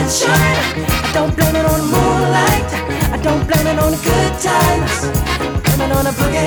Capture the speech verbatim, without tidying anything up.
sunshine. I don't blame it on the moonlight. I don't blame it on the good times. I blame it on the boogie.